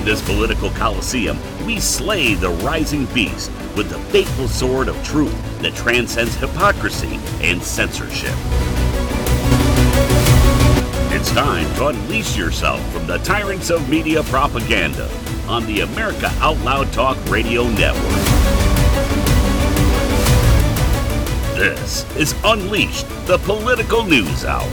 this political coliseum, we slay the rising beast with the fateful sword of truth that transcends hypocrisy and censorship. It's time to unleash yourself from the tyrants of media propaganda on the America Out Loud Talk Radio Network. This is Unleashed, the Political News Hour.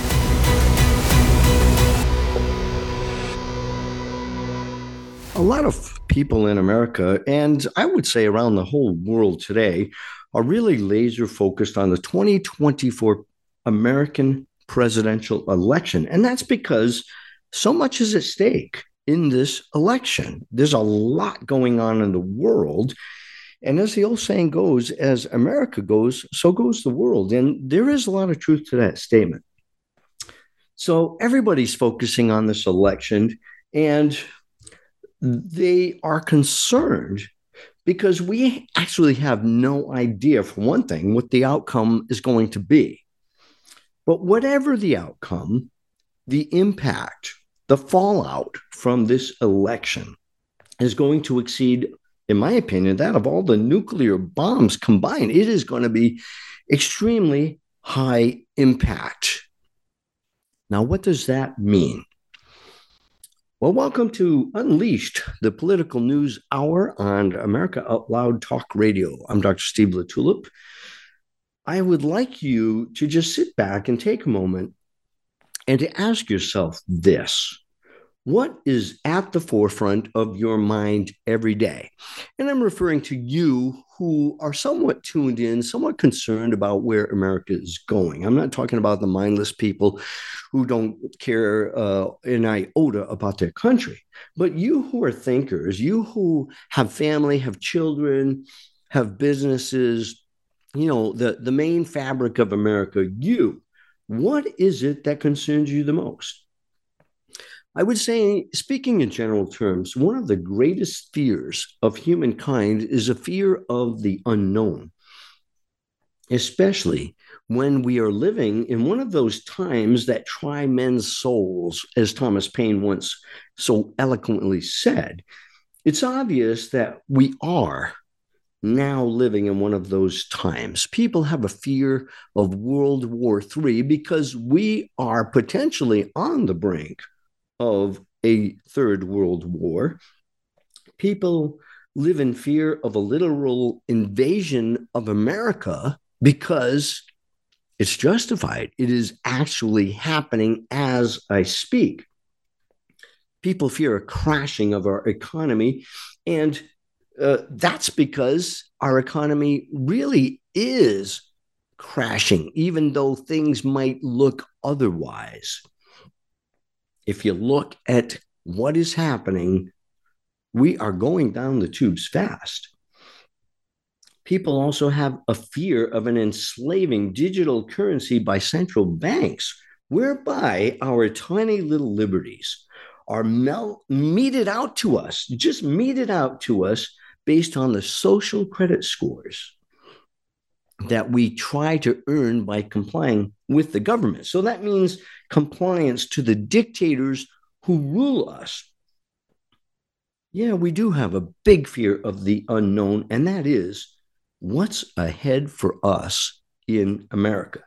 A lot of people in America, and I would say around the whole world today, are really laser focused on the 2024 American presidential election. And that's because so much is at stake in this election. There's a lot going on in the world. And as the old saying goes, as America goes, so goes the world. And there is a lot of truth to that statement. So everybody's focusing on this election, and they are concerned because we actually have no idea, for one thing, what the outcome is going to be. But whatever the outcome, the impact, the fallout from this election is going to exceed, in my opinion, that of all the nuclear bombs combined. It is going to be extremely high impact. Now, what does that mean? Well, welcome to Unleashed, the Political News Hour on America Out Loud Talk Radio. I'm Dr. Steve LaTulip. I would like you to just sit back and take a moment and to ask yourself this. What is at the forefront of your mind every day? And I'm referring to you who are somewhat tuned in, somewhat concerned about where America is going. I'm not talking about the mindless people who don't care an iota about their country. But you who are thinkers, you who have family, have children, have businesses, you know, the main fabric of America, what is it that concerns you the most? I would say, speaking in general terms, one of the greatest fears of humankind is a fear of the unknown, especially when we are living in one of those times that try men's souls, as Thomas Paine once so eloquently said. It's obvious that we are now living in one of those times. People have a fear of World War III because we are potentially on the brink of a third world war. People live in fear of a literal invasion of America because it's justified. It is actually happening as I speak. People fear a crashing of our economy, and that's because our economy really is crashing, even though things might look otherwise. If you look at what is happening, we are going down the tubes fast. People also have a fear of an enslaving digital currency by central banks, whereby our tiny little liberties are meted out to us, just meted out to us based on the social credit scores that we try to earn by complying with the government. So that means compliance to the dictators who rule us. Yeah, we do have a big fear of the unknown, and that is what's ahead for us in America.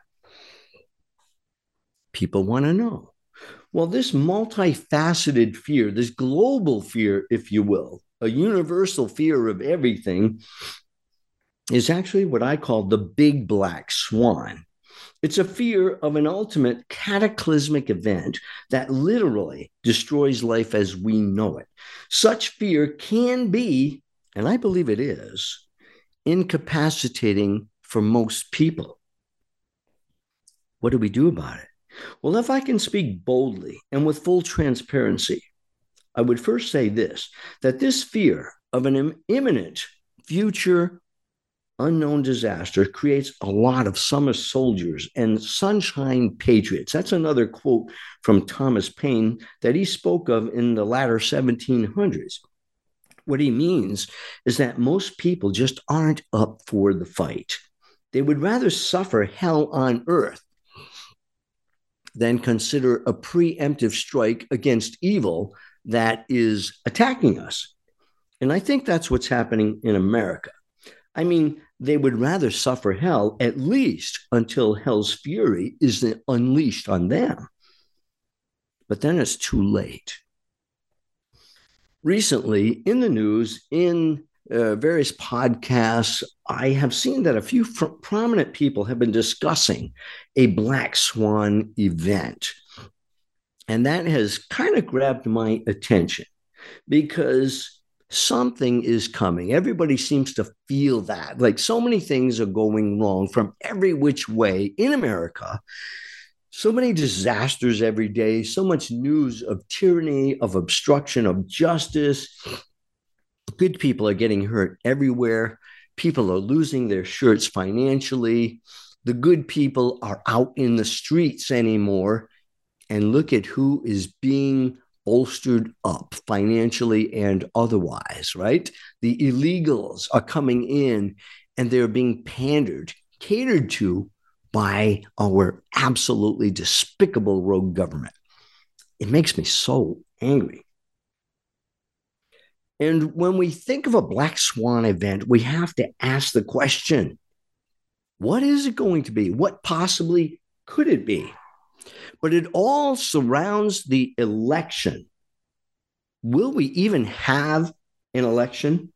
People want to know. Well, this multifaceted fear, this global fear, if you will, a universal fear of everything, is actually what I call the big black swan. It's a fear of an ultimate cataclysmic event that literally destroys life as we know it. Such fear can be, and I believe it is, incapacitating for most people. What do we do about it? Well, if I can speak boldly and with full transparency, I would first say this, that this fear of an imminent future unknown disaster creates a lot of summer soldiers and sunshine patriots. That's another quote from Thomas Paine that he spoke of in the latter 1700s. What he means is that most people just aren't up for the fight. They would rather suffer hell on earth than consider a preemptive strike against evil that is attacking us. And I think that's what's happening in America. I mean, they would rather suffer hell, at least until hell's fury is unleashed on them. But then it's too late. Recently, in the news, in various podcasts, I have seen that a few prominent people have been discussing a black swan event. And that has kind of grabbed my attention because something is coming. Everybody seems to feel that. Like so many things are going wrong from every which way in America. So many disasters every day, so much news of tyranny, of obstruction of justice. Good people are getting hurt everywhere. People are losing their shirts financially. The good people are out in the streets anymore. And look at who is being bolstered up financially and otherwise, right? The illegals are coming in and they're being catered to by our absolutely despicable rogue government. It makes me so angry. And when we think of a black swan event, we have to ask the question, what is it going to be? What possibly could it be? But it all surrounds the election. Will we even have an election?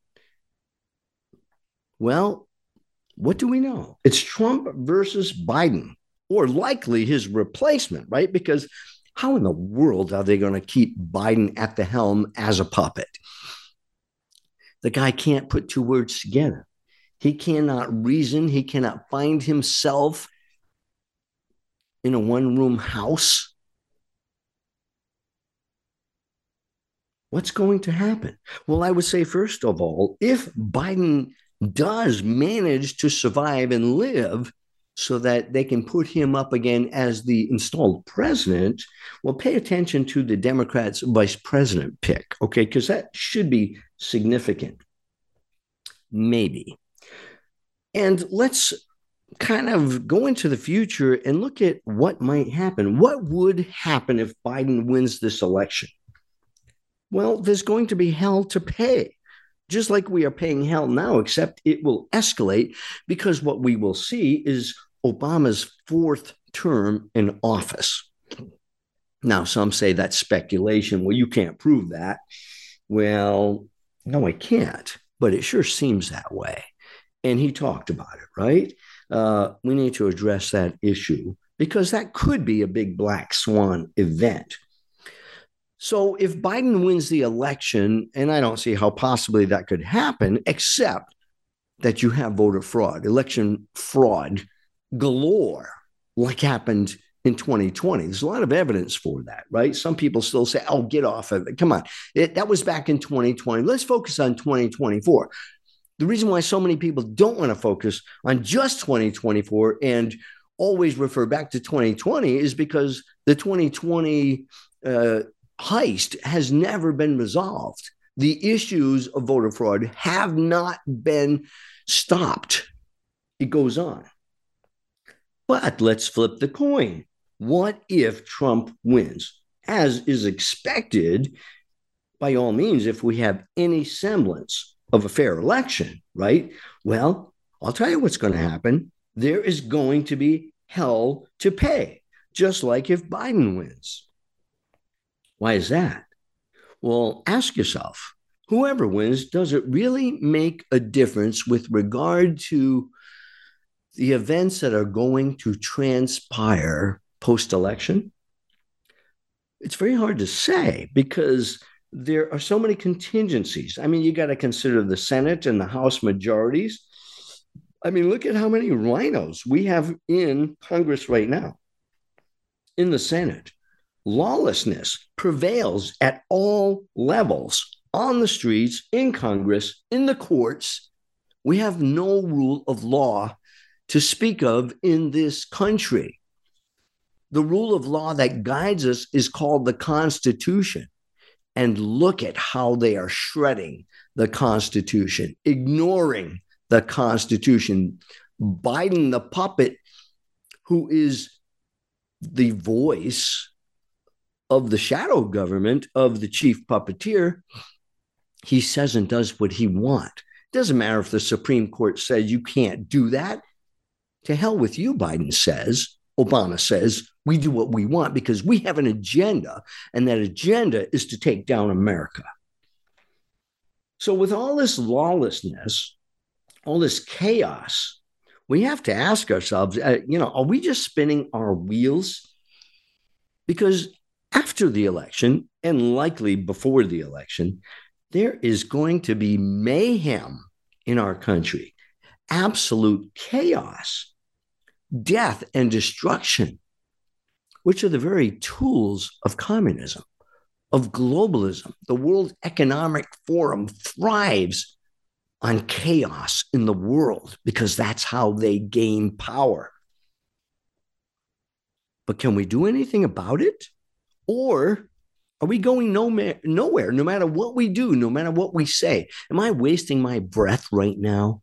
Well, what do we know? It's Trump versus Biden, or likely his replacement, right? Because how in the world are they going to keep Biden at the helm as a puppet? The guy can't put two words together. He cannot reason. He cannot find himself in a one-room house. What's going to happen? Well, I would say, first of all, if Biden does manage to survive and live so that they can put him up again as the installed president, well, pay attention to the Democrats' vice president pick, okay? Because that should be significant. Maybe. And let's kind of go into the future and look at what might happen. What would happen if Biden wins this election? Well, there's going to be hell to pay, just like we are paying hell now, except it will escalate because what we will see is Obama's fourth term in office. Now, some say that's speculation. Well, you can't prove that. Well, no, I can't, but it sure seems that way. And he talked about it, right? We need to address that issue because that could be a big black swan event. So if Biden wins the election, and I don't see how possibly that could happen, except that you have voter fraud, election fraud galore, like happened in 2020. There's a lot of evidence for that, right? Some people still say, oh, get off of it. Come on. That was back in 2020. Let's focus on 2024. The reason why so many people don't want to focus on just 2024 and always refer back to 2020 is because the 2020 heist has never been resolved. The issues of voter fraud have not been stopped. It goes on. But let's flip the coin. What if Trump wins? As is expected, by all means, if we have any semblance of a fair election, right? Well, I'll tell you what's going to happen. There is going to be hell to pay, just like if Biden wins. Why is that? Well, ask yourself, whoever wins, does it really make a difference with regard to the events that are going to transpire post-election? It's very hard to say because there are so many contingencies. I mean, you got to consider the Senate and the House majorities. I mean, look at how many rhinos we have in Congress right now. In the Senate, lawlessness prevails at all levels, on the streets, in Congress, in the courts. We have no rule of law to speak of in this country. The rule of law that guides us is called the Constitution. And look at how they are shredding the Constitution, ignoring the Constitution. Biden, the puppet, who is the voice of the shadow government of the chief puppeteer, he says and does what he wants. Doesn't matter if the Supreme Court says you can't do that. To hell with you, Biden says. Obama says, we do what we want because we have an agenda, and that agenda is to take down America. So with all this lawlessness, all this chaos, we have to ask ourselves, are we just spinning our wheels? Because after the election, and likely before the election, there is going to be mayhem in our country, absolute chaos, death and destruction, which are the very tools of communism, of globalism. The World Economic Forum thrives on chaos in the world because that's how they gain power. But can we do anything about it? Or are we going nowhere, no matter what we do, no matter what we say? Am I wasting my breath right now?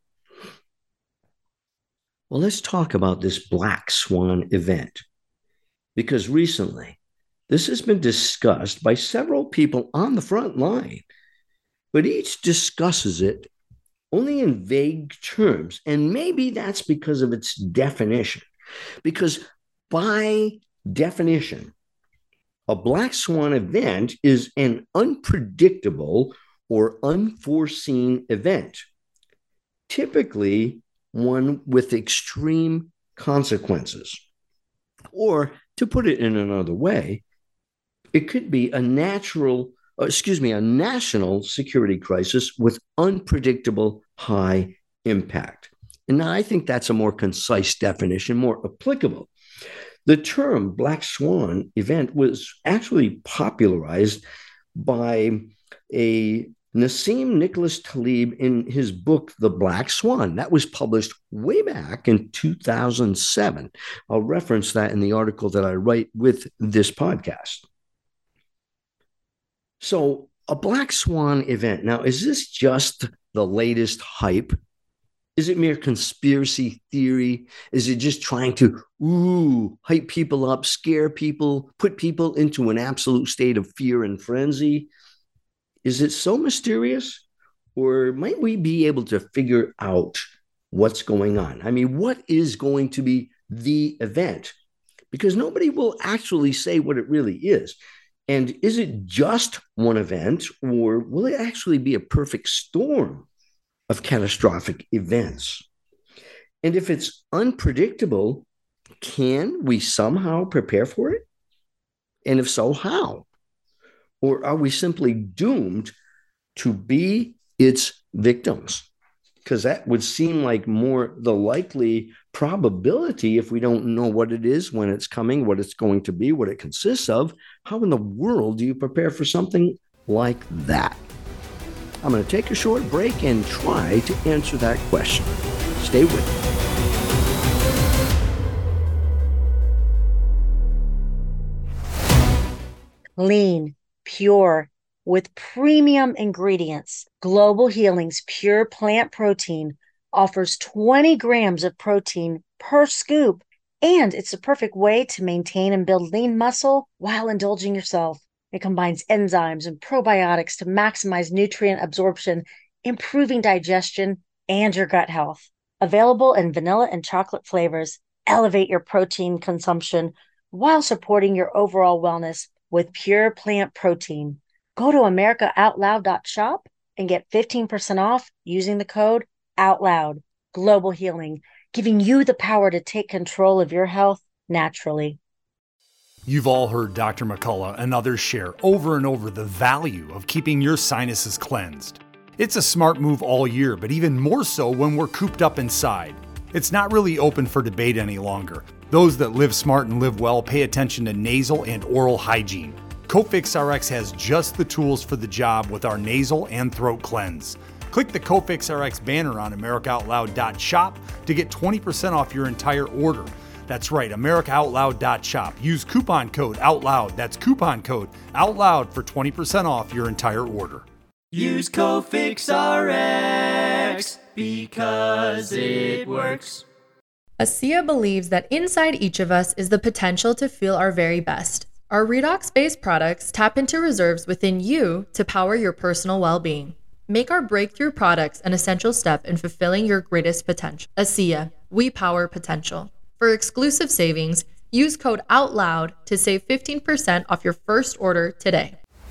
Well, let's talk about this black swan event, because recently this has been discussed by several people on the front line, but each discusses it only in vague terms. And maybe that's because of its definition, because by definition, a black swan event is an unpredictable or unforeseen event, typically one with extreme consequences. Or to put it in another way, it could be a national security crisis with unpredictable high impact. And I think that's a more concise definition, more applicable. The term black swan event was actually popularized by a Nassim Nicholas Taleb in his book, The Black Swan. That was published way back in 2007. I'll reference that in the article that I write with this podcast. So a black swan event. Now, is this just the latest hype? Is it mere conspiracy theory? Is it just trying to hype people up, scare people, put people into an absolute state of fear and frenzy? Is it so mysterious? Or might we be able to figure out what's going on? I mean, what is going to be the event? Because nobody will actually say what it really is. And is it just one event, or will it actually be a perfect storm of catastrophic events? And if it's unpredictable, can we somehow prepare for it? And if so, how? Or are we simply doomed to be its victims? Because that would seem like more the likely probability if we don't know what it is, when it's coming, what it's going to be, what it consists of. How in the world do you prepare for something like that? I'm going to take a short break and try to answer that question. Stay with me. Lean, pure, with premium ingredients, Global Healing's pure plant protein offers 20 grams of protein per scoop, and it's the perfect way to maintain and build lean muscle while indulging yourself. It combines enzymes and probiotics to maximize nutrient absorption, improving digestion and your gut health. Available in vanilla and chocolate flavors, elevate your protein consumption while supporting your overall wellness with pure plant protein. Go to AmericaOutloud.shop and get 15% off using the code OUTLOUD. Global Healing, giving you the power to take control of your health naturally. You've all heard Dr. McCullough and others share over and over the value of keeping your sinuses cleansed. It's a smart move all year, but even more so when we're cooped up inside. It's not really open for debate any longer. Those that live smart and live well pay attention to nasal and oral hygiene. Cofix RX has just the tools for the job with our nasal and throat cleanse. Click the Cofix RX banner on AmericaOutloud.shop to get 20% off your entire order. That's right, AmericaOutloud.shop. Use coupon code OUTLOUD. That's coupon code OUTLOUD for 20% off your entire order. Use Cofix RX because it works. ASEA believes that inside each of us is the potential to feel our very best. Our redox-based products tap into reserves within you to power your personal well-being. Make our breakthrough products an essential step in fulfilling your greatest potential. ASEA, we power potential. For exclusive savings, use code OUTLOUD to save 15% off your first order today.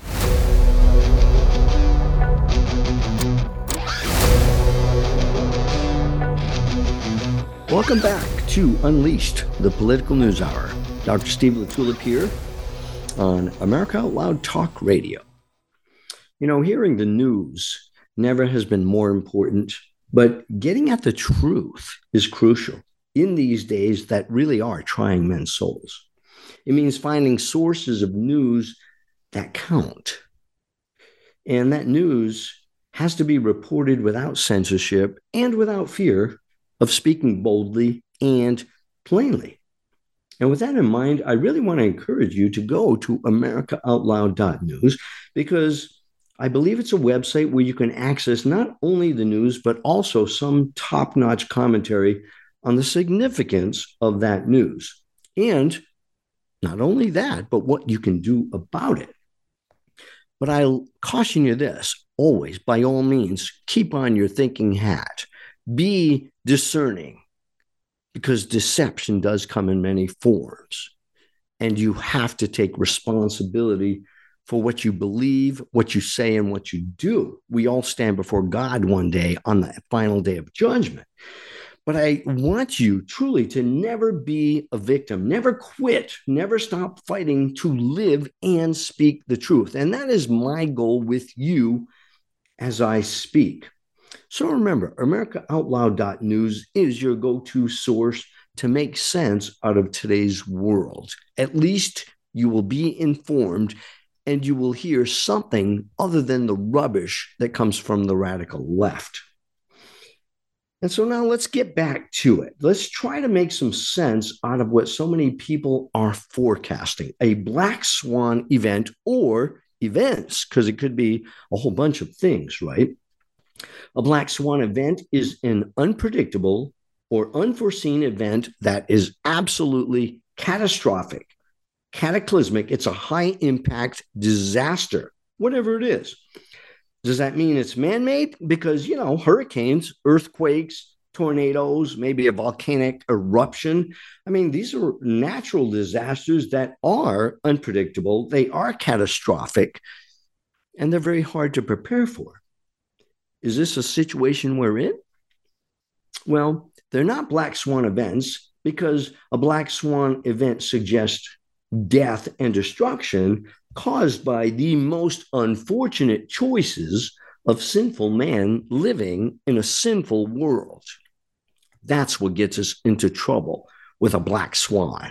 Welcome back to Unleashed, the Political News Hour. Dr. Steve LaTulippe here on America Out Loud Talk Radio. You know, hearing the news never has been more important, but getting at the truth is crucial in these days that really are trying men's souls. It means finding sources of news that count. And that news has to be reported without censorship and without fear of speaking boldly and plainly. And with that in mind, I really want to encourage you to go to americaoutloud.news, because I believe it's a website where you can access not only the news, but also some top-notch commentary on the significance of that news. And not only that, but what you can do about it. But I'll caution you this, always, by all means, keep on your thinking hat. Be discerning, because deception does come in many forms, and you have to take responsibility for what you believe, what you say, and what you do. We all stand before God one day on the final day of judgment. But I want you truly to never be a victim, never quit, never stop fighting to live and speak the truth. And that is my goal with you as I speak. So remember, AmericaOutloud.news is your go-to source to make sense out of today's world. At least you will be informed, and you will hear something other than the rubbish that comes from the radical left. And so now let's get back to it. Let's try to make some sense out of what so many people are forecasting, a black swan event or events, because it could be a whole bunch of things, right? A black swan event is an unpredictable or unforeseen event that is absolutely catastrophic, cataclysmic. It's a high-impact disaster, whatever it is. Does that mean it's man-made? Because, you know, hurricanes, earthquakes, tornadoes, maybe a volcanic eruption. I mean, these are natural disasters that are unpredictable. They are catastrophic, and they're very hard to prepare for. Is this a situation we're in? Well, they're not black swan events, because a black swan event suggests death and destruction caused by the most unfortunate choices of sinful man living in a sinful world. That's what gets us into trouble with a black swan.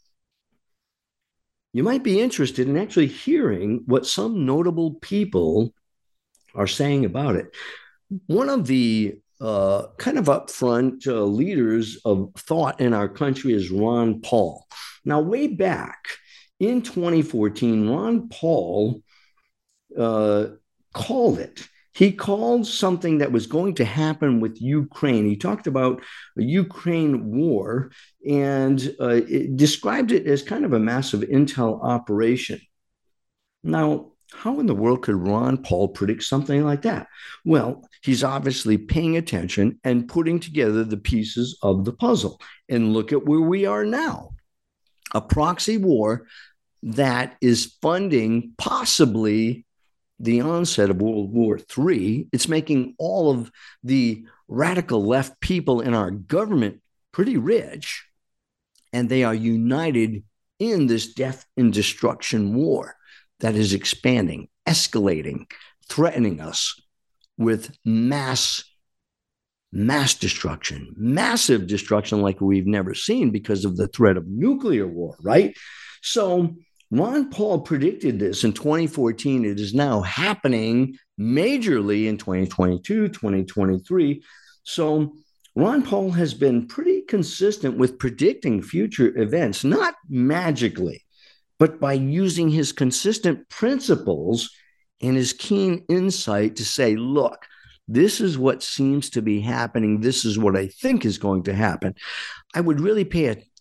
You might be interested in actually hearing what some notable people are saying about it. One of the kind of upfront leaders of thought in our country is Ron Paul. Now, way back in 2014, Ron Paul called it. He called something that was going to happen with Ukraine. He talked about a Ukraine war and described it as kind of a massive intel operation. Now, how in the world could Ron Paul predict something like that? Well, he's obviously paying attention and putting together the pieces of the puzzle. And look at where we are now. A proxy war that is funding possibly the onset of World War III. It's making all of the radical left people in our government pretty rich, and they are united in this death and destruction war that is expanding, escalating, threatening us with mass destruction, massive destruction like we've never seen because of the threat of nuclear war, right? So Ron Paul predicted this in 2014. It is now happening majorly in 2022, 2023. So Ron Paul has been pretty consistent with predicting future events, not magically, but by using his consistent principles and his keen insight to say, look, this is what seems to be happening. This is what I think is going to happen. I would really pay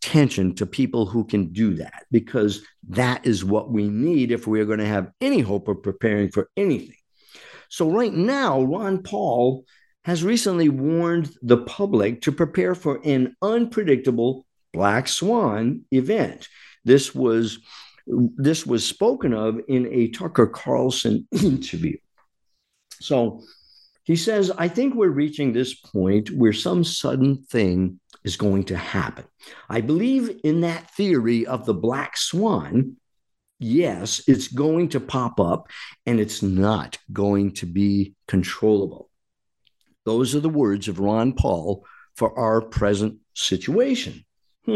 attention to people who can do that, because that is what we need if we're going to have any hope of preparing for anything. So right now, Ron Paul has recently warned the public to prepare for an unpredictable black swan event. This was spoken of in a Tucker Carlson interview. So he says, I think we're reaching this point where some sudden thing is going to happen. I believe in that theory of the black swan. Yes, it's going to pop up, and it's not going to be controllable. Those are the words of Ron Paul for our present situation.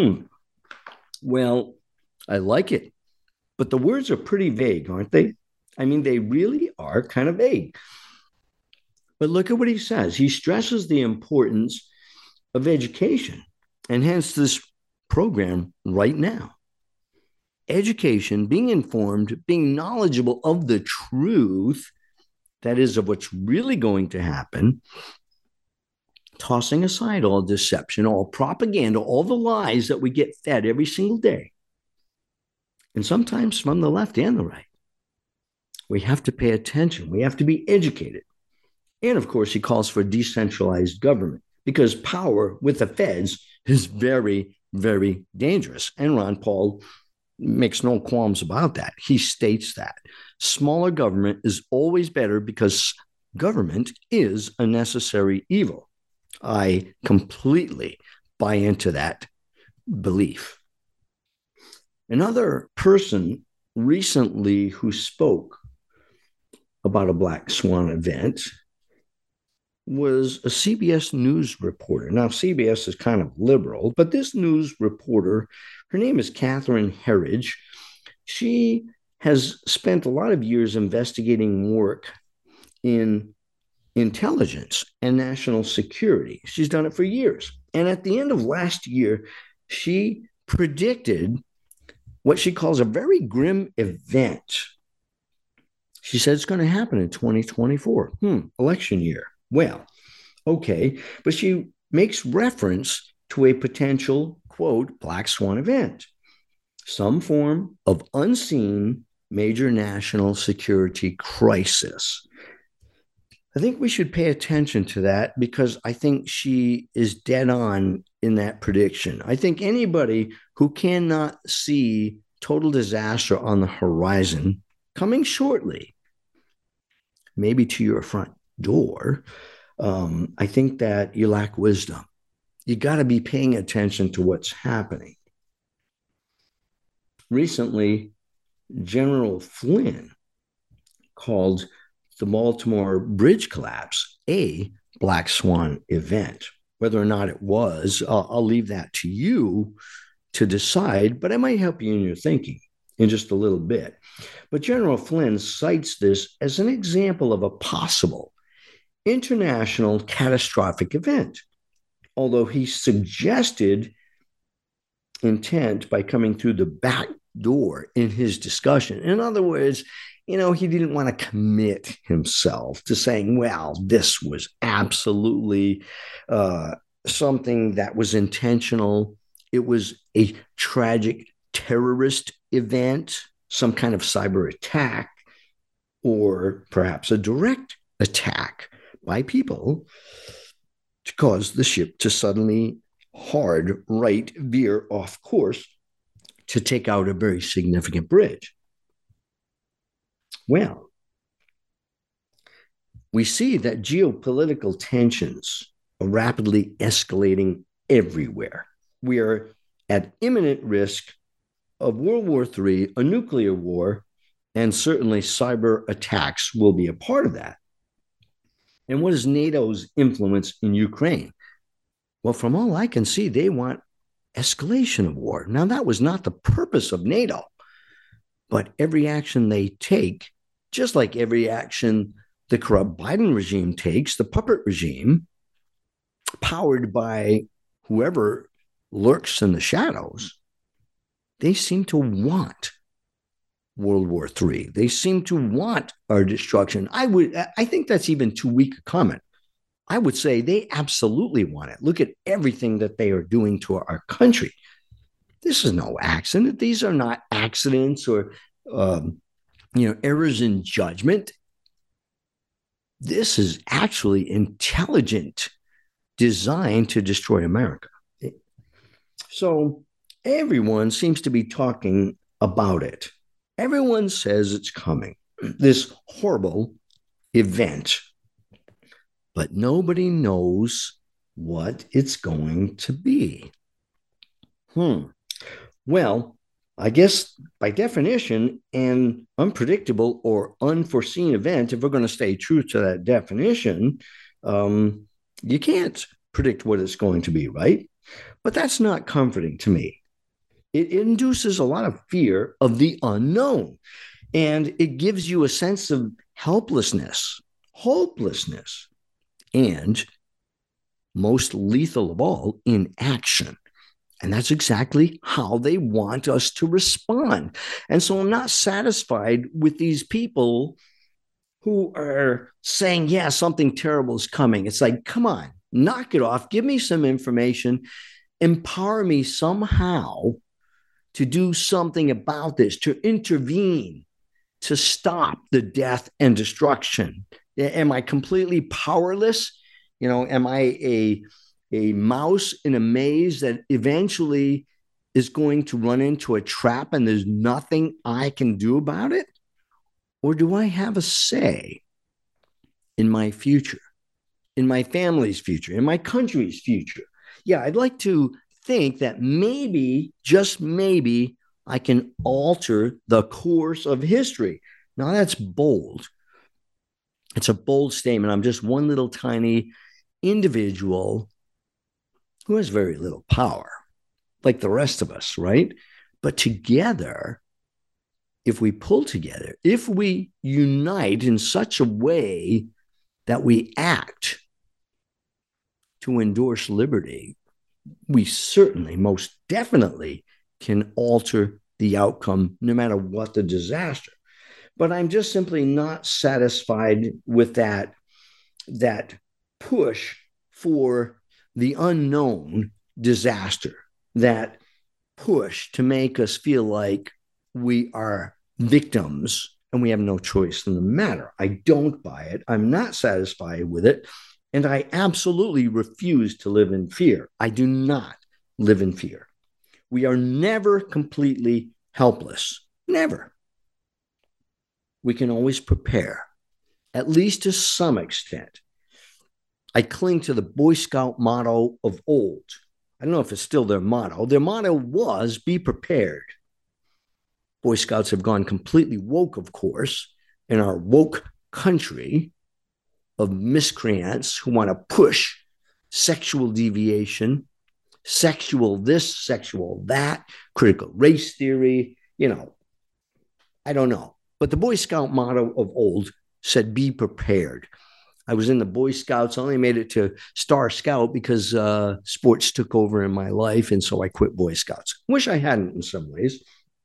Well, I like it, but the words are pretty vague, aren't they? I mean, they really are kind of vague. But look at what he says. He stresses the importance of education, and hence this program right now. Education, being informed, being knowledgeable of the truth, that is, of what's really going to happen, tossing aside all deception, all propaganda, all the lies that we get fed every single day, and sometimes from the left and the right. We have to pay attention. We have to be educated. And of course, he calls for decentralized government, because power with the feds is very, very dangerous. And Ron Paul makes no qualms about that. He states that smaller government is always better because government is a necessary evil. I completely buy into that belief. Another person recently who spoke about a black swan event was a CBS News reporter. Now, CBS is kind of liberal, but this news reporter, her name is Catherine Herridge. She has spent a lot of years investigating work in intelligence and national security. She's done it for years. And at the end of last year, she predicted what she calls a very grim event. She said it's going to happen in 2024, election year. Well, okay, but she makes reference to a potential, quote, black swan event, some form of unseen major national security crisis. I think we should pay attention to that, because I think she is dead on in that prediction. I think anybody who cannot see total disaster on the horizon coming shortly, maybe to your front door, I think that you lack wisdom. You got to be paying attention to what's happening. Recently, General Flynn called the Baltimore bridge collapse a black swan event. Whether or not it was, I'll leave that to you to decide, but I might help you in your thinking in just a little bit. But General Flynn cites this as an example of a possible international catastrophic event, although he suggested intent by coming through the back door in his discussion. In other words, he didn't want to commit himself to saying, well, this was absolutely something that was intentional. It was a tragic terrorist event, some kind of cyber attack, or perhaps a direct attack by people to cause the ship to suddenly hard right veer off course to take out a very significant bridge. Well, we see that geopolitical tensions are rapidly escalating everywhere. We are at imminent risk of World War III, a nuclear war, and certainly cyber attacks will be a part of that. And what is NATO's influence in Ukraine? Well, from all I can see, they want escalation of war. Now, that was not the purpose of NATO, but every action they take, just like every action the corrupt Biden regime takes, the puppet regime, powered by whoever lurks in the shadows, they seem to want World War III. They seem to want our destruction. I think that's even too weak a comment. I would say they absolutely want it. Look at everything that they are doing to our country. This is no accident. These are not accidents or errors in judgment. This is actually intelligent design to destroy America. So everyone seems to be talking about it. Everyone says it's coming, this horrible event, but nobody knows what it's going to be. Well, I guess by definition, an unpredictable or unforeseen event, if we're going to stay true to that definition, you can't predict what it's going to be, right? But that's not comforting to me. It induces a lot of fear of the unknown, and it gives you a sense of helplessness, hopelessness, and most lethal of all, inaction. And that's exactly how they want us to respond. And so I'm not satisfied with these people who are saying, yeah, something terrible is coming. It's like, come on, knock it off. Give me some information. Empower me somehow to do something about this, to intervene, to stop the death and destruction. Am I completely powerless? Am I a mouse in a maze that eventually is going to run into a trap and there's nothing I can do about it? Or do I have a say in my future, in my family's future, in my country's future? Yeah, I'd like to think that maybe, just maybe, I can alter the course of history. Now, that's bold. It's a bold statement. I'm just one little tiny individual who has very little power, like the rest of us, right? But together, if we pull together, if we unite in such a way that we act to endorse liberty, we certainly, most definitely can alter the outcome no matter what the disaster. But I'm just simply not satisfied with that push for the unknown disaster, that push to make us feel like we are victims and we have no choice in the matter. I don't buy it. I'm not satisfied with it. And I absolutely refuse to live in fear. I do not live in fear. We are never completely helpless. Never. We can always prepare, at least to some extent. I cling to the Boy Scout motto of old. I don't know if it's still their motto. Their motto was, be prepared. Boy Scouts have gone completely woke, of course, in our woke country of miscreants who want to push sexual deviation, sexual this, sexual that, critical race theory, I don't know. But the Boy Scout motto of old said, be prepared. I was in the Boy Scouts, only made it to Star Scout because sports took over in my life, and so I quit Boy Scouts. Wish I hadn't in some ways.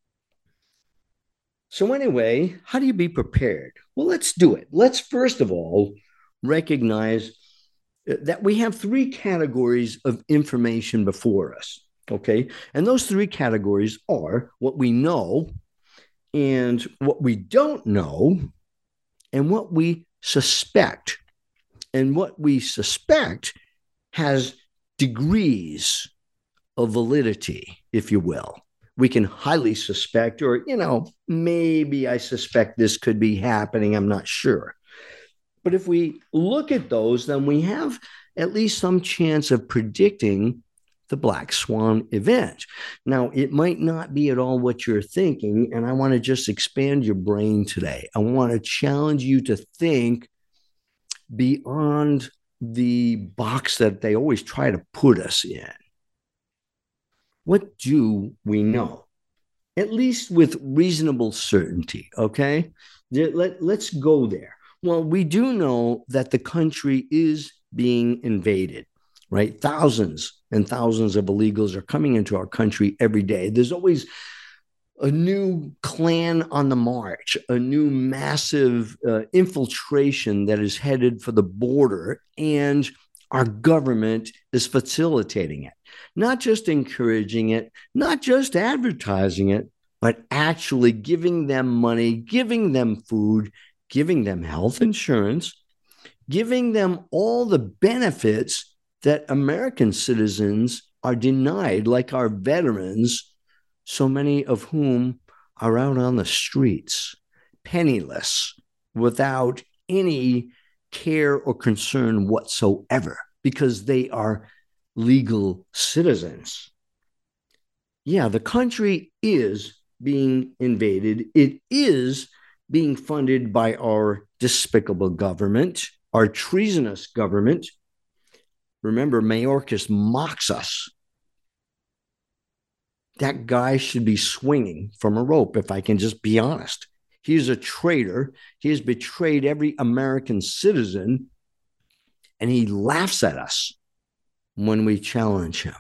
So anyway, how do you be prepared? Well, let's do it. Let's first of all recognize that we have three categories of information before us, okay? And those three categories are what we know and what we don't know and what we suspect. And what we suspect has degrees of validity, if you will. We can highly suspect, or, maybe I suspect this could be happening. I'm not sure. But if we look at those, then we have at least some chance of predicting the Black Swan event. Now, it might not be at all what you're thinking, and I want to just expand your brain today. I want to challenge you to think beyond the box that they always try to put us in. What do we know? At least with reasonable certainty, okay? Let's go there. Well, we do know that the country is being invaded, right? Thousands and thousands of illegals are coming into our country every day. There's always a new clan on the march, a new massive infiltration that is headed for the border, and our government is facilitating it. not just encouraging it, not just advertising it, but actually giving them money, giving them food, giving them health insurance, giving them all the benefits that American citizens are denied, like our veterans, so many of whom are out on the streets, penniless, without any care or concern whatsoever, because they are legal citizens. Yeah, the country is being invaded. It is being funded by our despicable government, our treasonous government. Remember, Mayorkas mocks us. That guy should be swinging from a rope, if I can just be honest. He's a traitor. He has betrayed every American citizen, and he laughs at us when we challenge him.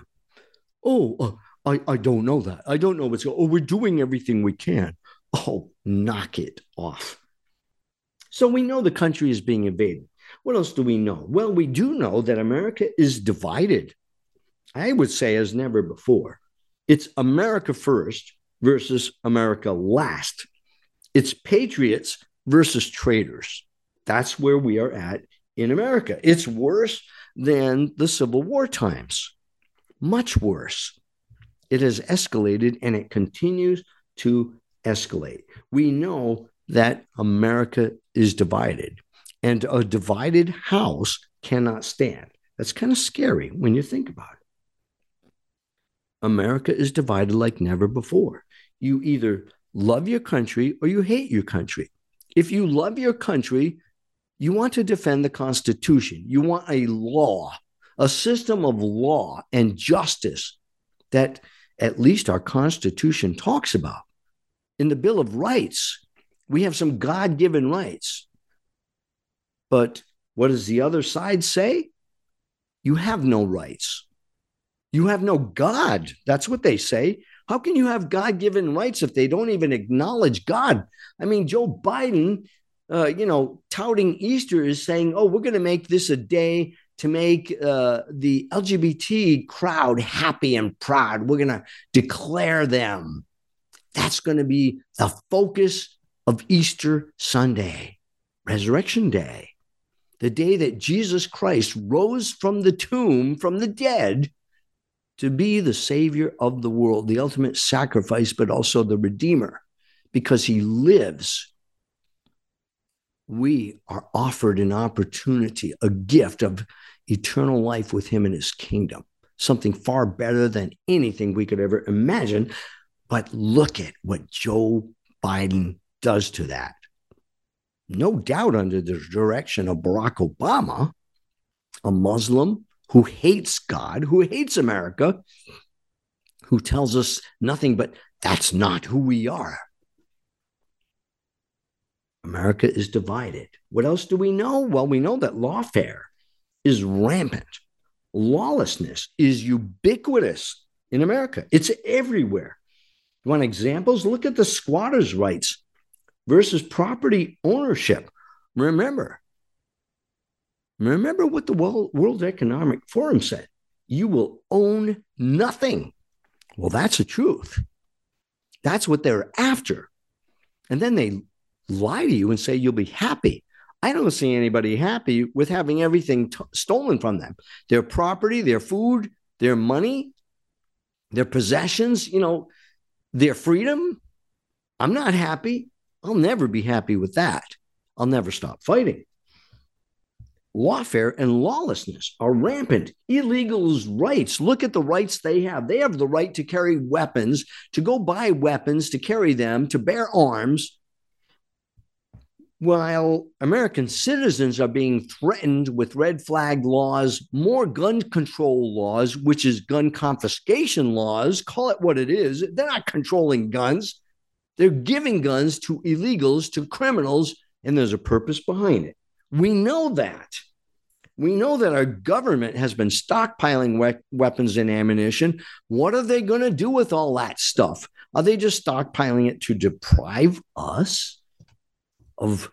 I don't know that. I don't know what's going on. Oh, we're doing everything we can. Oh, knock it off. So we know the country is being invaded. What else do we know? Well, we do know that America is divided, I would say, as never before. It's America first versus America last. It's patriots versus traitors. That's where we are at in America. It's worse than the Civil War times, much worse. It has escalated, and it continues to escalate. We know that America is divided, and a divided house cannot stand. That's kind of scary when you think about it. America is divided like never before. You either love your country or you hate your country. If you love your country, you want to defend the Constitution. You want a law, a system of law and justice that at least our Constitution talks about. In the Bill of Rights, we have some God-given rights. But what does the other side say? You have no rights. You have no God. That's what they say. How can you have God-given rights if they don't even acknowledge God? I mean, Joe Biden, touting Easter is saying, oh, we're going to make this a day to make the LGBT crowd happy and proud. We're going to declare them. That's going to be the focus of Easter Sunday, Resurrection Day, the day that Jesus Christ rose from the tomb, from the dead, to be the Savior of the world, the ultimate sacrifice, but also the Redeemer, because he lives. We are offered an opportunity, a gift of eternal life with him in his kingdom, something far better than anything we could ever imagine. But look at what Joe Biden does to that. No doubt under the direction of Barack Obama, a Muslim who hates God, who hates America, who tells us nothing but that's not who we are. America is divided. What else do we know? Well, we know that lawfare is rampant. Lawlessness is ubiquitous in America. It's everywhere. You want examples? Look at the squatters' rights versus property ownership. Remember what the World Economic Forum said. You will own nothing. Well, that's the truth. That's what they're after. And then they lie to you and say you'll be happy. I don't see anybody happy with having everything stolen from them. Their property, their food, their money, their possessions, their freedom. I'm not happy. I'll never be happy with that. I'll never stop fighting. Lawfare and lawlessness are rampant. Illegals' rights. Look at the rights they have. They have the right to carry weapons, to go buy weapons, to carry them, to bear arms, while American citizens are being threatened with red flag laws, more gun control laws, which is gun confiscation laws. Call it what it is. They're not controlling guns. They're giving guns to illegals, to criminals, and there's a purpose behind it. We know that. We know that our government has been stockpiling weapons and ammunition. What are they going to do with all that stuff? Are they just stockpiling it to deprive us of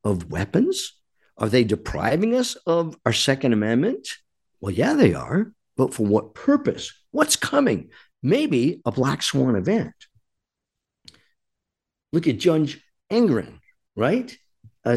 weapons? Are they depriving us of our Second Amendment? Well, yeah, they are. But for what purpose? What's coming? Maybe a black swan event. Look at Judge Engoron, right? A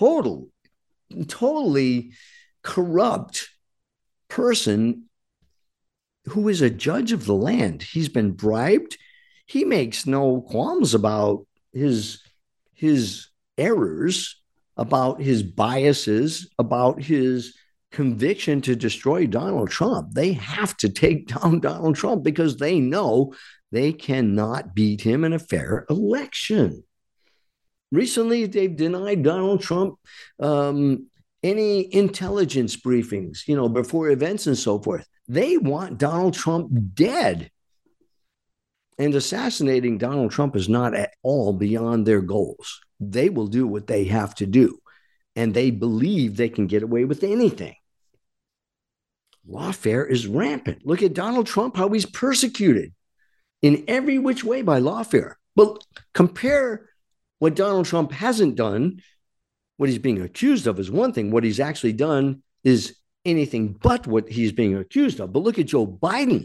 totally corrupt person who is a judge of the land. He's been bribed. He makes no qualms about his errors, about his biases, about his conviction to destroy Donald Trump. They have to take down Donald Trump because they know they cannot beat him in a fair election. Recently, they've denied Donald Trump any intelligence briefings, before events and so forth. They want Donald Trump dead. And assassinating Donald Trump is not at all beyond their goals. They will do what they have to do. And they believe they can get away with anything. Lawfare is rampant. Look at Donald Trump, how he's persecuted in every which way by lawfare. But compare what Donald Trump hasn't done. What he's being accused of is one thing. What he's actually done is anything but what he's being accused of. But look at Joe Biden.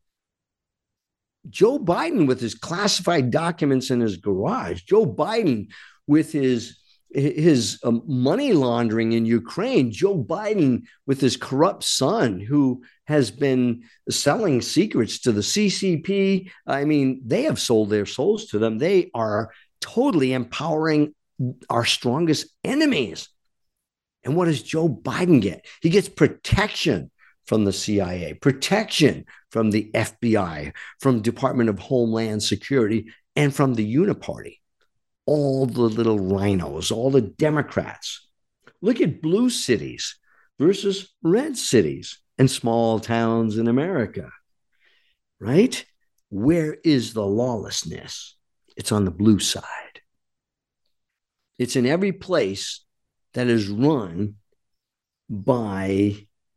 Joe Biden with his classified documents in his garage. Joe Biden with his money laundering in Ukraine. Joe Biden with his corrupt son who has been selling secrets to the CCP. I mean, they have sold their souls to them. They are totally empowering our strongest enemies. And what does Joe Biden get? He gets protection from the CIA, protection from the FBI, from Department of Homeland Security, and from the Uniparty. All the little rhinos, all the Democrats. Look at blue cities versus red cities and small towns in America, right? Where is the lawlessness? It's on the blue side. It's in every place that is run by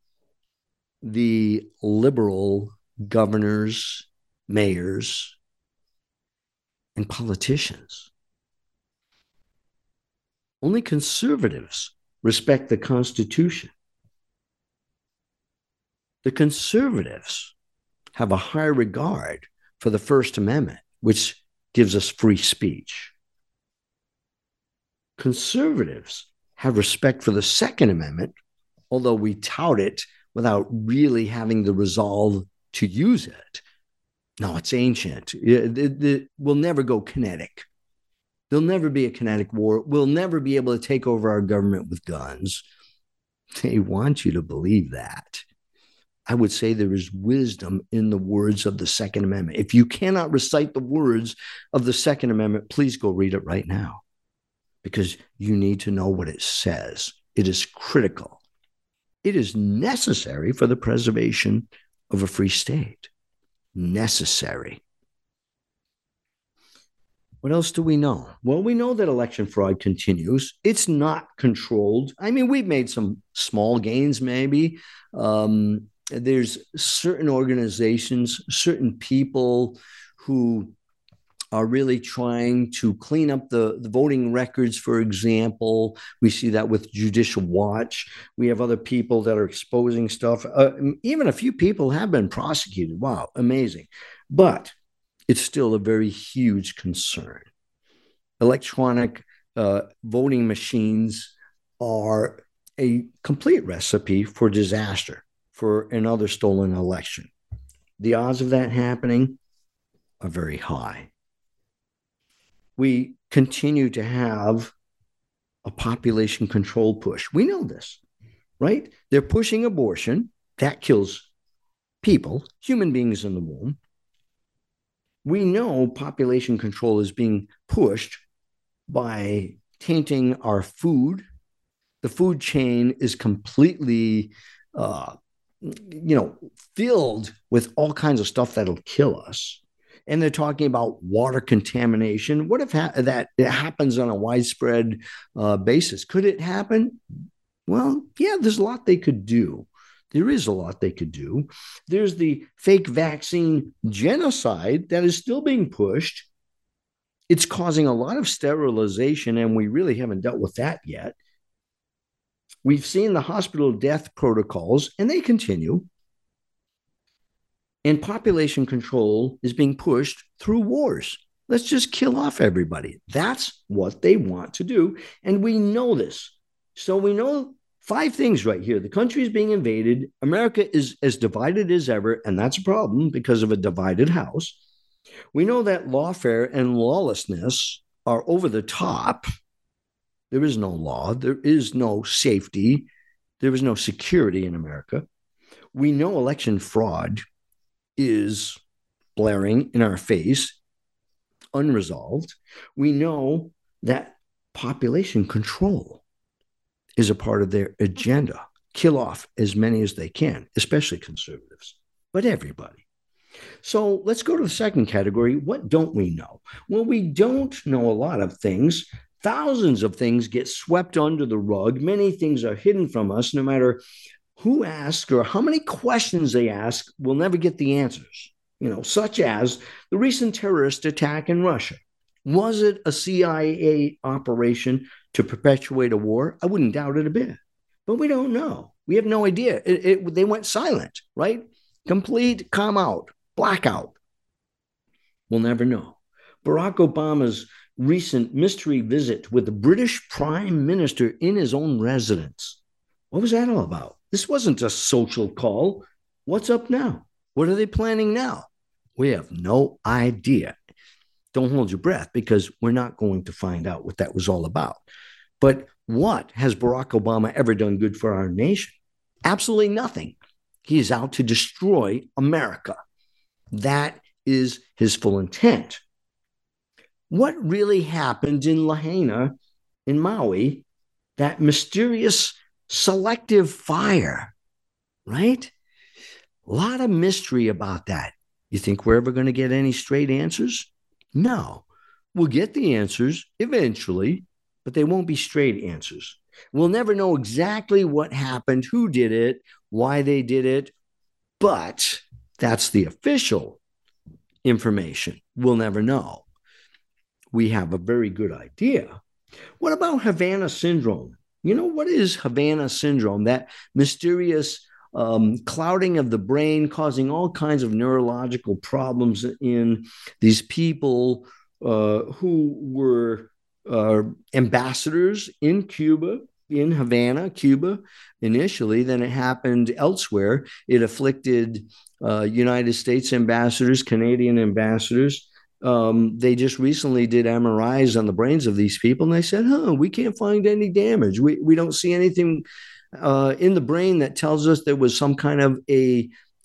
the liberal governors, mayors, and politicians. Only conservatives respect the Constitution. The conservatives have a high regard for the First Amendment, which gives us free speech. Conservatives have respect for the Second Amendment, although we tout it without really having the resolve to use it. No, it's ancient. It will never go kinetic. There'll never be a kinetic war. We'll never be able to take over our government with guns. They want you to believe that. I would say there is wisdom in the words of the Second Amendment. If you cannot recite the words of the Second Amendment, please go read it right now, because you need to know what it says. It is critical. It is necessary for the preservation of a free state. Necessary. What else do we know? Well, we know that election fraud continues. It's not controlled. I mean, we've made some small gains, maybe. There's certain organizations, certain people who are really trying to clean up the voting records, for example. We see that with Judicial Watch. We have other people that are exposing stuff. Even a few people have been prosecuted. Wow, amazing. But it's still a very huge concern. Electronic voting machines are a complete recipe for disaster, for another stolen election. The odds of that happening are very high. We continue to have a population control push. We know this, right? They're pushing abortion. That kills people, human beings in the womb. We know population control is being pushed by tainting our food. The food chain is completely, filled with all kinds of stuff that'll kill us. And they're talking about water contamination. What if that it happens on a widespread basis? Could it happen? Well, yeah, there's a lot they could do. There is a lot they could do. There's the fake vaccine genocide that is still being pushed. It's causing a lot of sterilization, and we really haven't dealt with that yet. We've seen the hospital death protocols, and they continue. And population control is being pushed through wars. Let's just kill off everybody. That's what they want to do. And we know this. So we know 5 things right here. The country is being invaded. America is as divided as ever, and that's a problem because of a divided house. We know that lawfare and lawlessness are over the top. There is no law. There is no safety. There is no security in America. We know election fraud is blaring in our face, unresolved. We know that population control is a part of their agenda. Kill off as many as they can, especially conservatives, but everybody. So let's go to the second category. What don't we know? Well, we don't know a lot of things. Thousands of things get swept under the rug. Many things are hidden from us. No matter who asks or how many questions they ask, we'll never get the answers. Such as the recent terrorist attack in Russia. Was it a CIA operation to perpetuate a war? I wouldn't doubt it a bit, but we don't know. We have no idea. They went silent, right? Complete calm out, blackout. We'll never know. Barack Obama's recent mystery visit with the British Prime Minister in his own residence. What was that all about? This wasn't a social call. What's up now? What are they planning now? We have no idea. Don't hold your breath, because we're not going to find out what that was all about. But what has Barack Obama ever done good for our nation? Absolutely nothing. He is out to destroy America. That is his full intent. What really happened in Lahaina, in Maui, that mysterious selective fire, right? A lot of mystery about that. You think we're ever going to get any straight answers? No. We'll get the answers eventually, but they won't be straight answers. We'll never know exactly what happened, who did it, why they did it, but that's the official information. We'll never know. We have a very good idea. What about Havana syndrome? What is Havana syndrome? That mysterious clouding of the brain causing all kinds of neurological problems in these people who were ambassadors in Cuba, in Havana, Cuba, initially. Then it happened elsewhere. It afflicted United States ambassadors, Canadian ambassadors. They just recently did MRIs on the brains of these people, and they said, we can't find any damage. We don't see anything in the brain that tells us there was some kind of a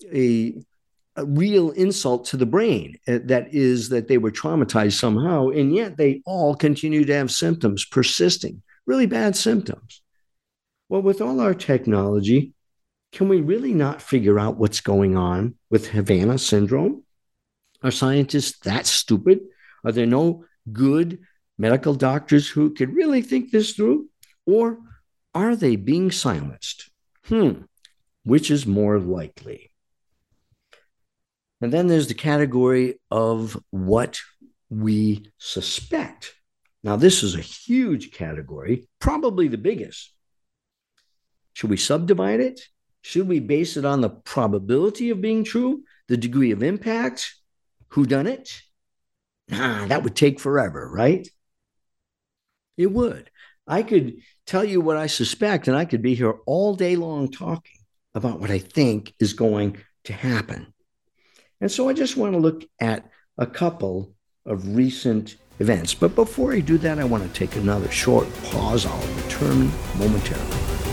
real insult to the brain, that is, that they were traumatized somehow, and yet they all continue to have symptoms persisting, really bad symptoms. Well, with all our technology, can we really not figure out what's going on with Havana syndrome? Are scientists that stupid? Are there no good medical doctors who could really think this through? Or are they being silenced? Which is more likely? And then there's the category of what we suspect. Now, this is a huge category, probably the biggest. Should we subdivide it? Should we base it on the probability of being true, the degree of impact, who done it? That would take forever, right? It would. I could tell you what I suspect, and I could be here all day long talking about what I think is going to happen. And so I just want to look at a couple of recent events. But before I do that, I want to take another short pause. I'll return momentarily.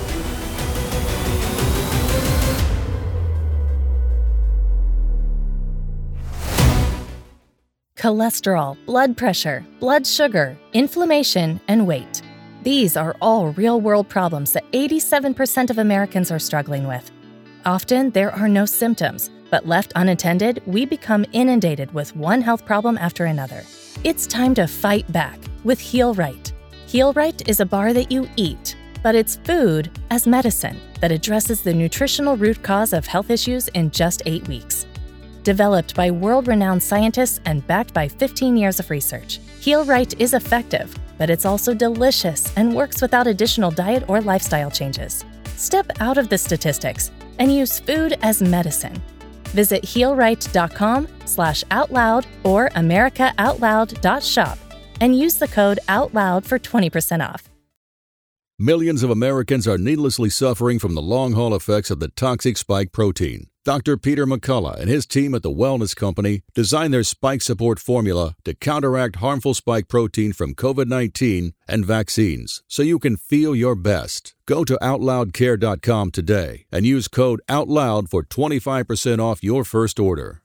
Cholesterol, blood pressure, blood sugar, inflammation, and weight. These are all real-world problems that 87% of Americans are struggling with. Often, there are no symptoms, but left unattended, we become inundated with one health problem after another. It's time to fight back with Heal Right. Heal Right is a bar that you eat, but it's food as medicine that addresses the nutritional root cause of health issues in just 8 weeks. Developed by world-renowned scientists and backed by 15 years of research, Heal Right is effective, but it's also delicious and works without additional diet or lifestyle changes. Step out of the statistics and use food as medicine. Visit healright.com/outloud or americaoutloud.shop and use the code OUTLOUD for 20% off. Millions of Americans are needlessly suffering from the long-haul effects of the toxic spike protein. Dr. Peter McCullough and his team at the Wellness Company designed their spike support formula to counteract harmful spike protein from COVID-19 and vaccines so you can feel your best. Go to OutLoudCare.com today and use code OUTLOUD for 25% off your first order.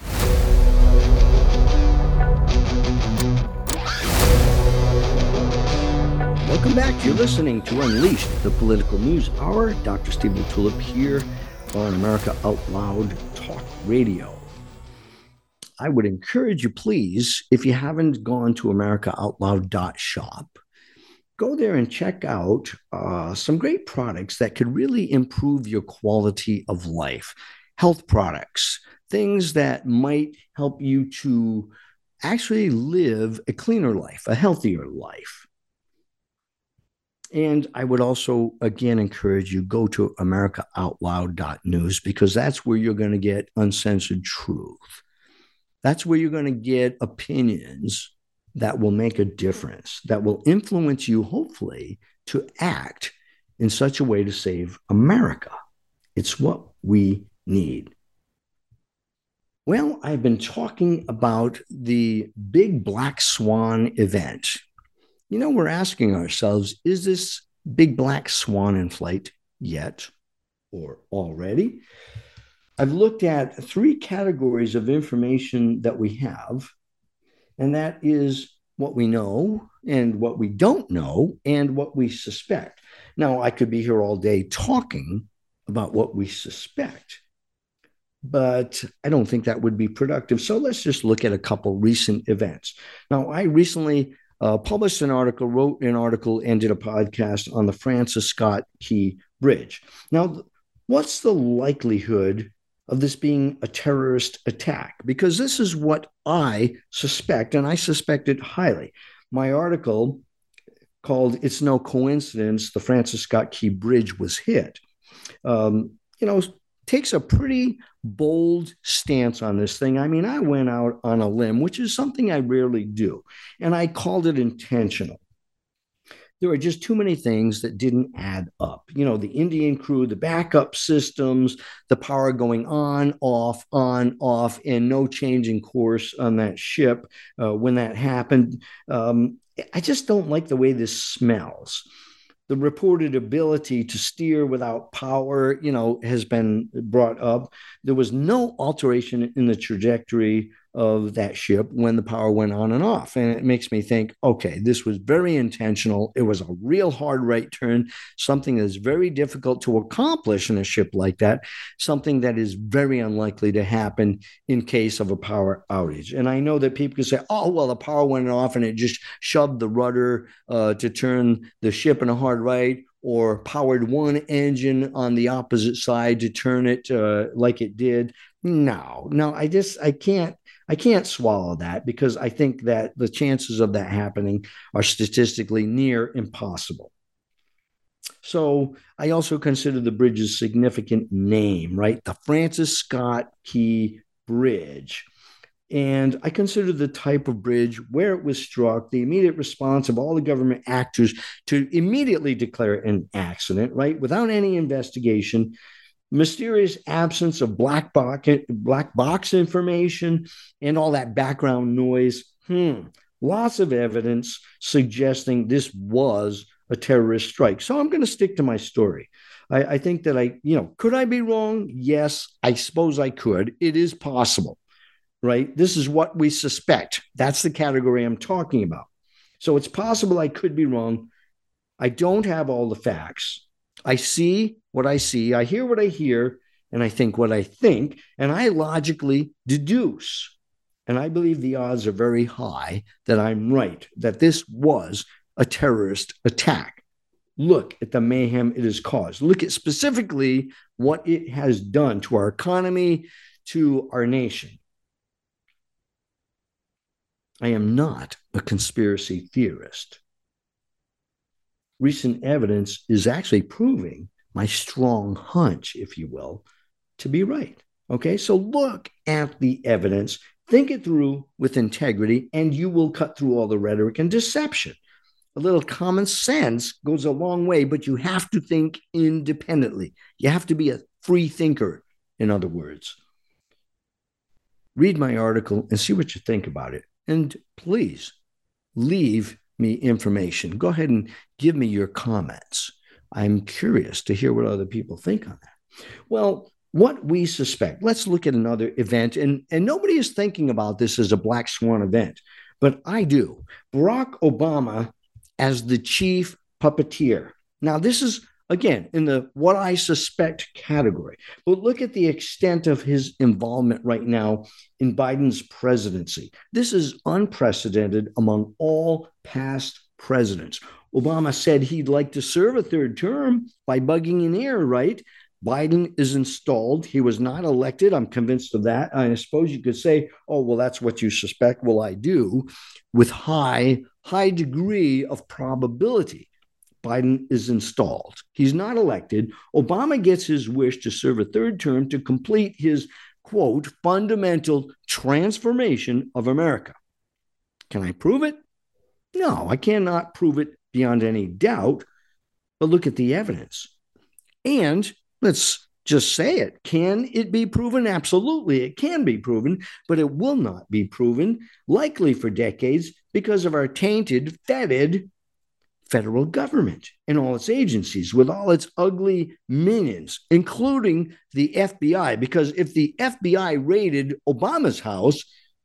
Welcome back. You're listening to Unleashed, the Political News Hour. Dr. Stephen Tulip here on America Out Loud Talk Radio. I would encourage you, please, if you haven't gone to americaoutloud.shop, go there and check out some great products that could really improve your quality of life. Health products, things that might help you to actually live a cleaner life, a healthier life. And I would also, again, encourage you, go to americaoutloud.news, because that's where you're going to get uncensored truth. That's where you're going to get opinions that will make a difference, that will influence you, hopefully, to act in such a way to save America. It's what we need. Well, I've been talking about the big black swan event. You know, we're asking ourselves, is this big black swan in flight yet or already? I've looked at 3 categories of information that we have, and that is what we know and what we don't know and what we suspect. Now, I could be here all day talking about what we suspect, but I don't think that would be productive. So let's just look at a couple recent events. Now, I recently published an article, wrote an article, and did a podcast on the Francis Scott Key Bridge. Now, what's the likelihood of this being a terrorist attack? Because this is what I suspect, and I suspect it highly. My article, called "It's No Coincidence the Francis Scott Key Bridge Was Hit," takes a pretty bold stance on this thing. I mean, I went out on a limb, which is something I rarely do, and I called it intentional. There were just too many things that didn't add up. You know, the Indian crew, the backup systems, the power going on, off, and no change in course on that ship when that happened. I just don't like the way this smells. The reported ability to steer without power, has been brought up. There was no alteration in the trajectory of that ship when the power went on and off. And it makes me think, okay, this was very intentional. It was a real hard right turn, something that's very difficult to accomplish in a ship like that, something that is very unlikely to happen in case of a power outage. And I know that people can say, oh, well, the power went off and it just shoved the rudder to turn the ship in a hard right, or powered one engine on the opposite side to turn it like it did. No, I can't swallow that, because I think that the chances of that happening are statistically near impossible. So I also consider the bridge's significant name, right? The Francis Scott Key Bridge. And I consider the type of bridge, where it was struck, the immediate response of all the government actors to immediately declare an accident, right? Without any investigation, mysterious absence of black box information, and all that background noise. Lots of evidence suggesting this was a terrorist strike. So I'm going to stick to my story. I think that could I be wrong? Yes, I suppose I could. It is possible, right? This is what we suspect. That's the category I'm talking about. So it's possible I could be wrong. I don't have all the facts. I see what I see, I hear what I hear, and I think what I think, and I logically deduce. And I believe the odds are very high that I'm right, that this was a terrorist attack. Look at the mayhem it has caused. Look at specifically what it has done to our economy, to our nation. I am not a conspiracy theorist. Recent evidence is actually proving my strong hunch, if you will, to be right. Okay, so look at the evidence, think it through with integrity, and you will cut through all the rhetoric and deception. A little common sense goes a long way, but you have to think independently. You have to be a free thinker, in other words. Read my article and see what you think about it. And please leave me information. Go ahead and give me your comments. I'm curious to hear what other people think on that. Well, what we suspect, let's look at another event, and nobody is thinking about this as a black swan event, but I do. Barack Obama as the chief puppeteer. Now, this is, again, in the what I suspect category, but look at the extent of his involvement right now in Biden's presidency. This is unprecedented among all past presidents. Obama said he'd like to serve a third term by bugging in air, right? Biden is installed. He was not elected. I'm convinced of that. I suppose you could say, oh, well, that's what you suspect. Well, I do, with high degree of probability. Biden is installed. He's not elected. Obama gets his wish to serve a third term to complete his, quote, fundamental transformation of America. Can I prove it? No, I cannot prove it beyond any doubt, but look at the evidence. And let's just say it. Can it be proven? Absolutely, it can be proven, but it will not be proven, likely for decades, because of our tainted, fetid federal government and all its agencies with all its ugly minions, including the FBI. Because if the FBI raided Obama's house,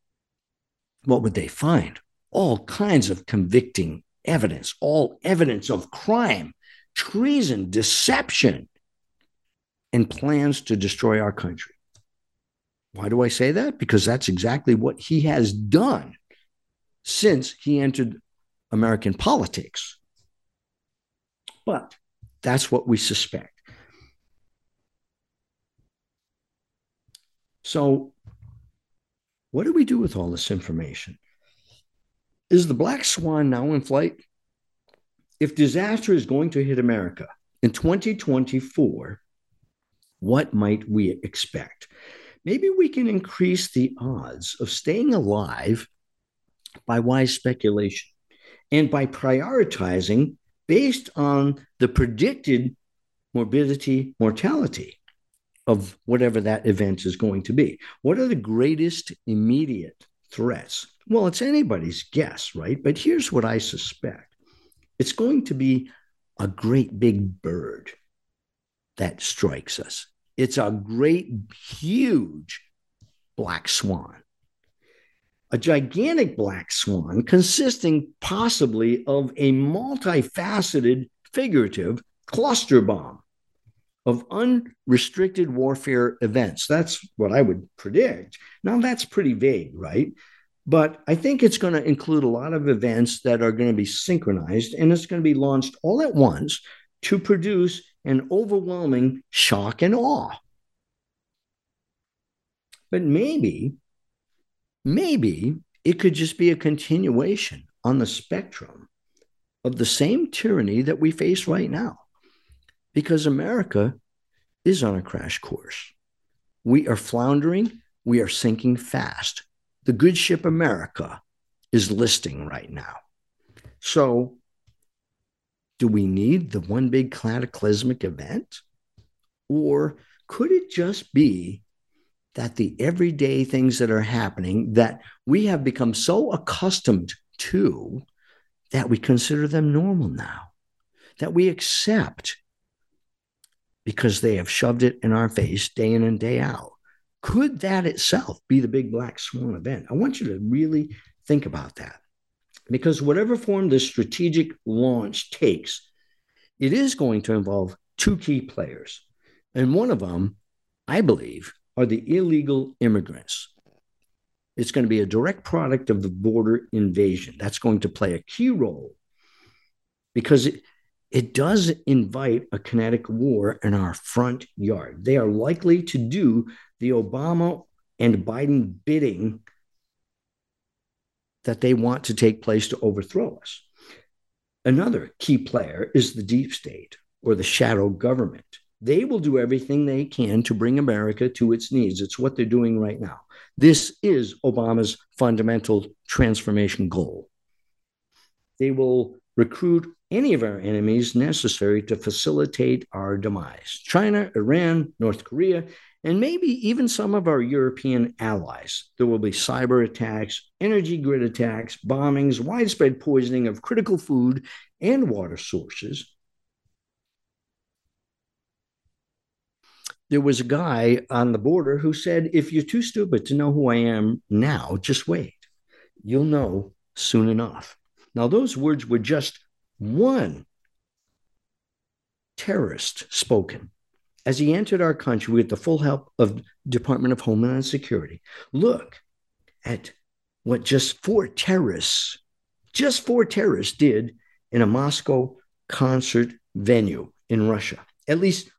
what would they find? All kinds of convicting evidence, all evidence of crime, treason, deception, and plans to destroy our country. Why do I say that? Because that's exactly what he has done since he entered American politics. But that's what we suspect. So, what do we do with all this information? Is the black swan now in flight? If disaster is going to hit America in 2024, what might we expect? Maybe we can increase the odds of staying alive by wise speculation and by prioritizing based on the predicted morbidity, mortality of whatever that event is going to be. What are the greatest immediate threats? Well, it's anybody's guess, right? But here's what I suspect. It's going to be a great big bird that strikes us. It's a great, huge black swan. A gigantic black swan consisting possibly of a multifaceted, figurative cluster bomb of unrestricted warfare events. That's what I would predict. Now, that's pretty vague, right? But I think it's going to include a lot of events that are going to be synchronized, and it's going to be launched all at once to produce an overwhelming shock and awe. But maybe it could just be a continuation on the spectrum of the same tyranny that we face right now, because America is on a crash course. We are floundering. We are sinking fast. The good ship America is listing right now. So, do we need the one big cataclysmic event? Or could it just be that the everyday things that are happening that we have become so accustomed to that we consider them normal now, that we accept because they have shoved it in our face day in and day out? Could that itself be the big black swan event? I want you to really think about that, because whatever form this strategic launch takes, it is going to involve two key players. And one of them, I believe, are the illegal immigrants. It's going to be a direct product of the border invasion. That's going to play a key role because it does invite a kinetic war in our front yard. They are likely to do the Obama and Biden bidding that they want to take place to overthrow us. Another key player is the deep state or the shadow government. They will do everything they can to bring America to its knees. It's what they're doing right now. This is Obama's fundamental transformation goal. They will recruit any of our enemies necessary to facilitate our demise. China, Iran, North Korea, and maybe even some of our European allies. There will be cyber attacks, energy grid attacks, bombings, widespread poisoning of critical food and water sources. There was a guy on the border who said, if you're too stupid to know who I am now, just wait. You'll know soon enough. Now, those words were just one terrorist spoken as he entered our country with the full help of Department of Homeland Security. Look at what just four terrorists did in a Moscow concert venue in Russia. At least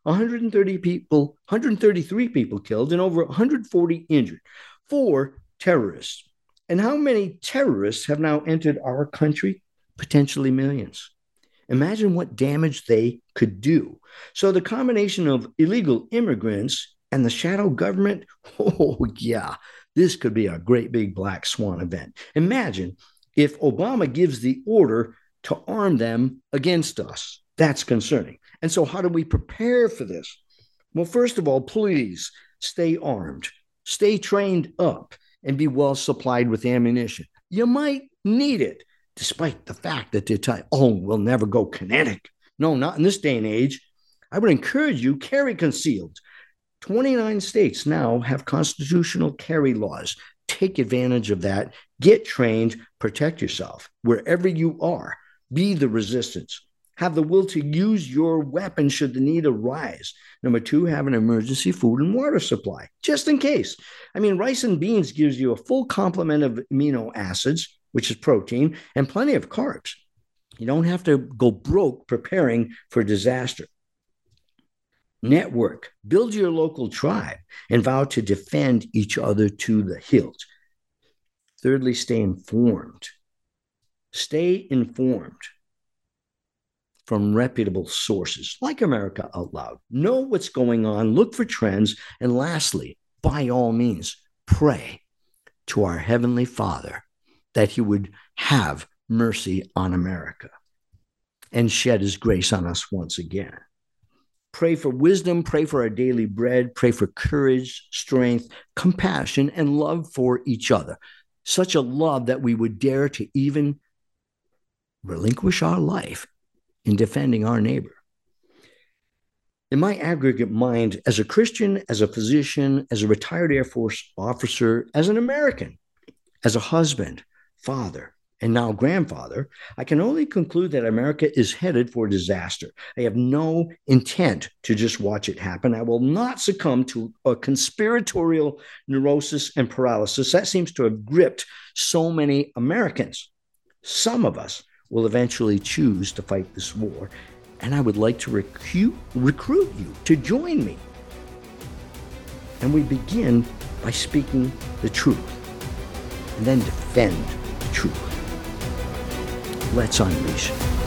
133 people killed and over 140 injured. 4 terrorists. And how many terrorists have now entered our country? Potentially millions. Imagine what damage they could do. So the combination of illegal immigrants and the shadow government, oh yeah, this could be a great big black swan event. Imagine if Obama gives the order to arm them against us. That's concerning. And so how do we prepare for this? Well, first of all, please stay armed, stay trained up, and be well supplied with ammunition. You might need it, despite the fact that they're telling, we'll never go kinetic. No, not in this day and age. I would encourage you, carry concealed. 29 states now have constitutional carry laws. Take advantage of that. Get trained. Protect yourself. Wherever you are, be the resistance. Have the will to use your weapon should the need arise. Number 2, have an emergency food and water supply, just in case. I mean, rice and beans gives you a full complement of amino acids, which is protein, and plenty of carbs. You don't have to go broke preparing for disaster. Network, build your local tribe, and vow to defend each other to the hilt. Thirdly, stay informed. Stay informed from reputable sources like America Out Loud. Know what's going on, look for trends, and lastly, by all means, pray to our Heavenly Father that He would have mercy on America and shed His grace on us once again. Pray for wisdom, pray for our daily bread, pray for courage, strength, compassion, and love for each other. Such a love that we would dare to even relinquish our life in defending our neighbor. In my aggregate mind, as a Christian, as a physician, as a retired Air Force officer, as an American, as a husband, father, and now grandfather, I can only conclude that America is headed for disaster. I have no intent to just watch it happen. I will not succumb to a conspiratorial neurosis and paralysis that seems to have gripped so many Americans. Some of us will eventually choose to fight this war, and I would like to recruit you to join me. And we begin by speaking the truth, and then defend the truth. Let's unleash